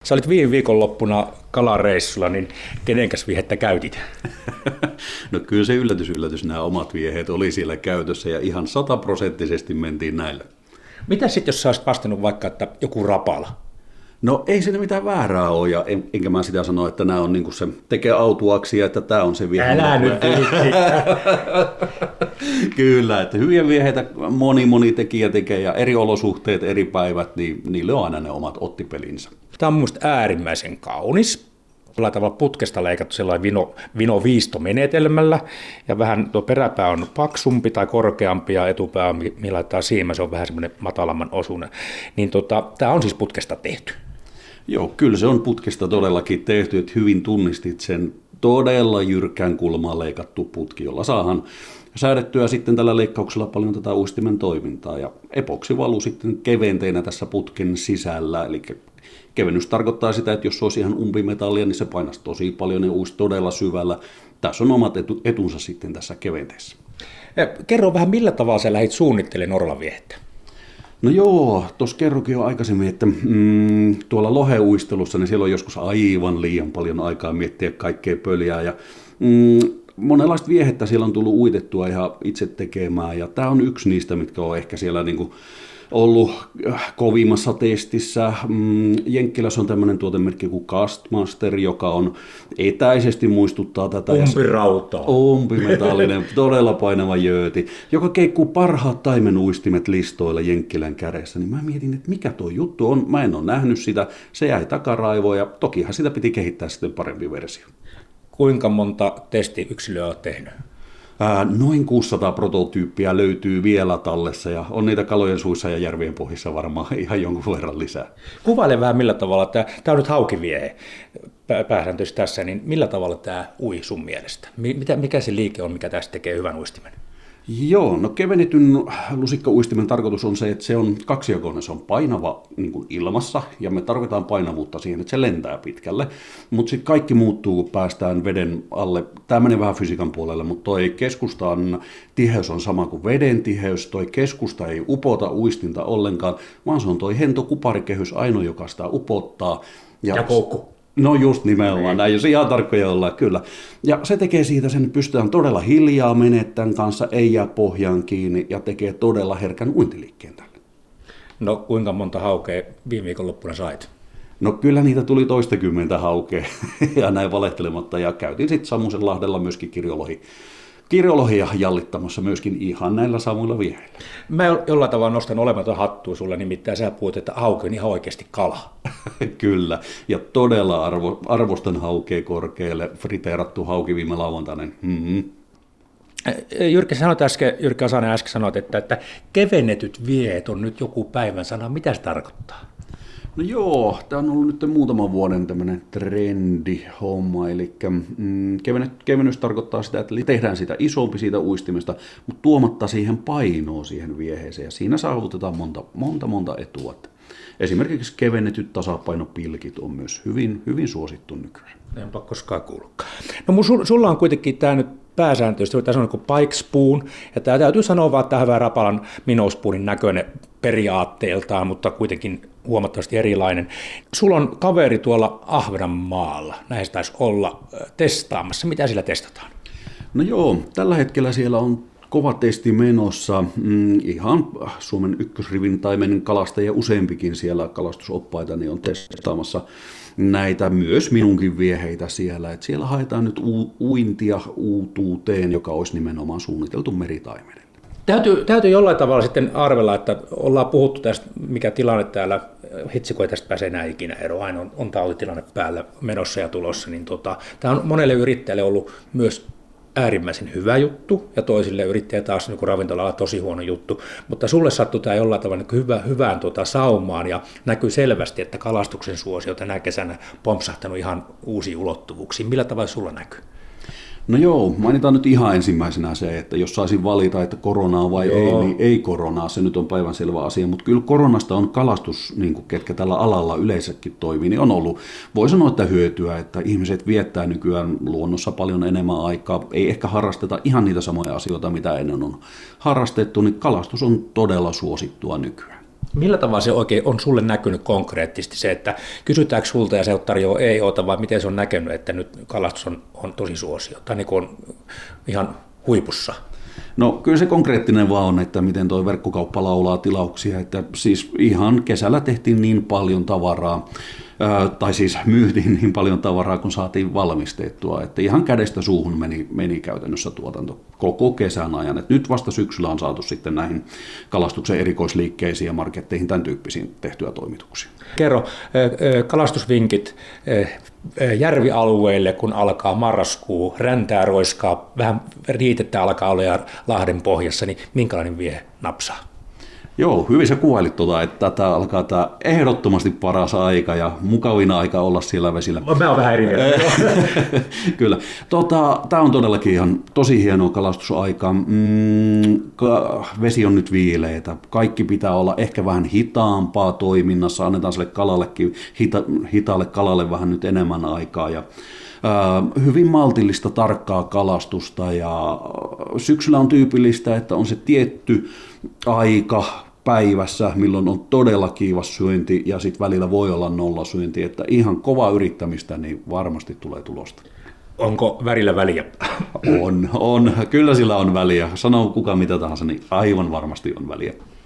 Sä olit viime viikonloppuna kalareissulla, niin kenenkäs viehettä käytit? No kyllä se yllätys, nämä omat vieheet oli siellä käytössä ja ihan 100% mentiin näillä. Mitä sitten, jos sä olisit vastannut vaikka, että joku rapala? No ei siinä mitään väärää ole, ja enkä mä sitä sano, että nämä on niin kuin se tekee autuaksi ja että tämä on se viehe. Älä nyt Kyllä, että hyviä vieheitä moni tekijä tekee ja eri olosuhteet, eri päivät, niin niille on aina ne omat ottipelinsä. Tämä on minusta äärimmäisen kaunis. Jollain tavalla putkesta leikattu sellainen vinoviistomenetelmällä, ja vähän tuo peräpää on paksumpi tai korkeampi, ja etupää, millä laittaa siima, se on vähän semmoinen matalamman osuinen. Niin tämä on siis putkesta tehty. Joo, kyllä se on putkesta todellakin tehty, että hyvin tunnistit sen todella jyrkän kulmaan leikattu putki, jolla saadaan säädettyä sitten tällä leikkauksella paljon tätä uistimen toimintaa, ja epoksivalu sitten keventeenä tässä putken sisällä, eli kevennys tarkoittaa sitä, että jos se olisi ihan umpimetallia, niin se painaisi tosi paljon ja uisi todella syvällä. Tässä on omat etunsa sitten tässä keventeessä. Kerro vähän, millä tavalla sä lähdit suunnittelemaan orlaviehettä? No joo, tuossa kerrokin jo aikaisemmin, että tuolla loheuistelussa, niin siellä on joskus aivan liian paljon aikaa miettiä kaikkea pöljää. Ja monenlaista viehettä siellä on tullut uitettua ihan itse tekemään, ja tämä on yksi niistä, mitkä on ehkä siellä niinku ollut kovimmassa testissä. Jenkkilässä on tämmöinen tuotemerkki kuin Castmaster, joka on etäisesti muistuttaa tätä. Umpirautaa. Umpimetallinen, todella painava jööti, joka keikkuu parhaat taimenuistimet listoilla Jenkkilän kädessä. Niin mä mietin, että mikä tuo juttu on. Mä en ole nähnyt sitä. Se jäi takaraivoon ja tokihan sitä piti kehittää sitten parempi versio. Kuinka monta testiyksilöä olet tehnyt? Noin 600 prototyyppiä löytyy vielä tallessa ja on niitä kalojen suissa ja järvien pohjissa varmaan ihan jonkun verran lisää. Kuvaile vähän millä tavalla, tämä on nyt haukiviehe pääsääntöisesti tässä, niin millä tavalla tämä ui sun mielestä? Mikä se liike on, mikä tästä tekee hyvän uistimen? Joo, no kevennetyn lusikkauistimen tarkoitus on se, että se on kaksijakoinen, se on painava niin kuin ilmassa ja me tarvitaan painavuutta siihen, että se lentää pitkälle, mutta sitten kaikki muuttuu, kun päästään veden alle. Tämä menee vähän fysiikan puolelle, mutta toi keskustan tiheys on sama kuin veden tiheys, toi keskusta ei upota uistinta ollenkaan, vaan se on toi hento kuparikehys ainoa, joka sitä upottaa. Ja koukku. No just nimenomaan, näin jos ihan tarkkoja ollaan, kyllä. Ja se tekee siitä sen, että pystytään todella hiljaa menemään tämän kanssa, ei jää pohjaan kiinni ja tekee todella herkän uintiliikkeen tälle. No kuinka monta haukea viime viikonloppuna sait? No kyllä niitä tuli toistakymmentä haukea ja näin valehtelematta ja käytiin sitten Samusenlahdella myöskin kirjolohia jallittamassa myöskin ihan näillä samoilla vieheillä. Mä jollain tavalla nostan olematon hattua sulle, nimittäin sä puhut, että hauke on ihan oikeasti kala. Kyllä, ja todella arvostan haukea korkealle, friteerattu hauki viime lauantainen. Jyrki Asanen äsken sanoit, että kevennetyt viehet on nyt joku päivän sana. Mitä se tarkoittaa? No joo, tämä on ollut nyt muutaman vuoden tämmöinen trendihomma, eli kevennys tarkoittaa sitä, että tehdään sitä isompi siitä uistimesta, mutta tuomatta siihen painoa siihen vieheeseen, ja siinä saavutetaan monta etua. Esimerkiksi kevennetyt tasapainopilkit on myös hyvin suosittu nykyään. Enpä koskaan kuullutkaan. No sulla on kuitenkin tämä nyt pääsääntöisesti, tässä on niin kuin pike spoon, ja tämä täytyy sanoa vaan, että tämä hyvä rapalan minnow spoonin näköinen periaatteeltaan, mutta kuitenkin huomattavasti erilainen. Sulla on kaveri tuolla Ahvenanmaalla, näistä taisi olla testaamassa. Mitä sillä testataan? No joo, tällä hetkellä siellä on kova testi menossa. Ihan Suomen ykkösrivin taimen kalastajia useampikin siellä kalastusoppaita niin on testaamassa näitä myös minunkin vieheitä siellä. Et siellä haetaan nyt uintia uutuuteen, joka olisi nimenomaan suunniteltu meritaimenelle. Täytyy jollain tavalla sitten arvella, että ollaan puhuttu tästä, mikä tilanne täällä, hitsi kun ei tästä pääse enää ikinä eroon, aina on tautitilanne päällä menossa ja tulossa, niin tämä on monelle yrittäjälle ollut myös äärimmäisen hyvä juttu, ja toisille yrittäjä taas niin ravintolalla tosi huono juttu, mutta sulle sattui tämä jollain tavalla niin hyvään saumaan, ja näkyy selvästi, että kalastuksen suosio tänä kesänä pompsahtanut ihan uusiin ulottuvuuksiin. Millä tavalla sulla näkyy? No joo, mainitaan nyt ihan ensimmäisenä se, että jos saisin valita, että koronaa vai ei, niin ei koronaa, se nyt on päivänselvä asia, mutta kyllä koronasta on kalastus, niin kuin ketkä tällä alalla yleensäkin toimii, niin on ollut, voi sanoa, että hyötyä, että ihmiset viettää nykyään luonnossa paljon enemmän aikaa, ei ehkä harrasteta ihan niitä samoja asioita, mitä ennen on harrastettu, niin kalastus on todella suosittua nykyään. Millä tavalla se oikein on sulle näkynyt konkreettisesti se, että kysytäänkö sulta ja se tarjoaa ei ota, vai miten se on näkynyt, että nyt kalastus on tosi suosio tai niin on ihan huipussa? No kyllä se konkreettinen vaan on, että miten tuo verkkokauppa laulaa tilauksia, että siis ihan kesällä tehtiin niin paljon tavaraa, tai siis myytiin niin paljon tavaraa, kun saatiin valmistettua, että ihan kädestä suuhun meni käytännössä tuotanto koko kesän ajan. Et nyt vasta syksyllä on saatu sitten näihin kalastuksen erikoisliikkeisiin ja marketteihin tämän tyyppisiin tehtyä toimituksia. Kerro kalastusvinkit järvialueille, kun alkaa marraskuu, räntää roiskaa, vähän riitettä alkaa olla ja lahden pohjassa, niin minkälainen vie napsaa? Joo, hyvin sä kuvailit että tämä alkaa tämä ehdottomasti paras aika ja mukavin aika olla siellä vesillä. Mä oon vähän eri mieltä. Kyllä. Tämä on todellakin ihan tosi hienoa kalastusaika. Vesi on nyt viileitä. Kaikki pitää olla ehkä vähän hitaampaa toiminnassa. Annetaan sille kalallekin, hitaalle kalalle vähän nyt enemmän aikaa. Ja hyvin maltillista, tarkkaa kalastusta ja syksyllä on tyypillistä, että on se tietty aika päivässä, milloin on todella kiivas syönti ja sitten välillä voi olla nollasyönti, että ihan kova yrittämistä, niin varmasti tulee tulosta. Onko värillä väliä? On. Kyllä sillä on väliä. Sanoo kuka mitä tahansa, niin aivan varmasti on väliä.